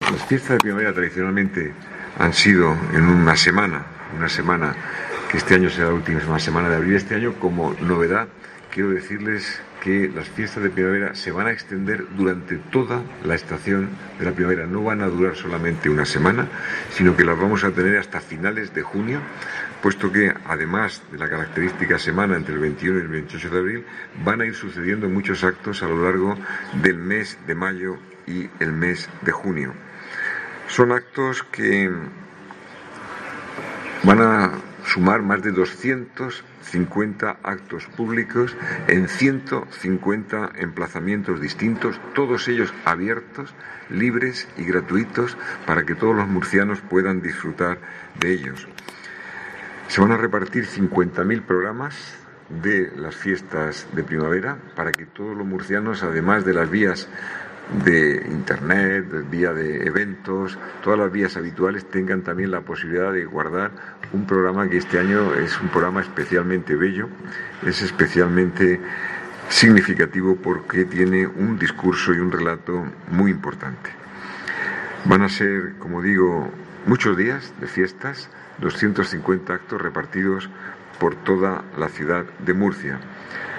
Las fiestas de primavera tradicionalmente han sido en una semana que este año será la última semana de abril. Este año, como novedad, quiero decirles que las fiestas de primavera se van a extender durante toda la estación de la primavera. No van a durar solamente una semana, sino que las vamos a tener hasta finales de junio, puesto que, además de la característica semana entre el 21 y el 28 de abril, van a ir sucediendo muchos actos a lo largo del mes de mayo y el mes de junio. Son actos que van a sumar más de 250 actos públicos en 150 emplazamientos distintos, todos ellos abiertos, libres y gratuitos para que todos los murcianos puedan disfrutar de ellos. Se van a repartir 50.000 programas de las fiestas de primavera para que todos los murcianos, además de las vías de internet, vía de eventos, todas las vías habituales, tengan también la posibilidad de guardar un programa que este año es un programa especialmente bello, es especialmente significativo porque tiene un discurso y un relato muy importante. Van a ser, como digo, muchos días de fiestas, 250 actos repartidos por toda la ciudad de Murcia.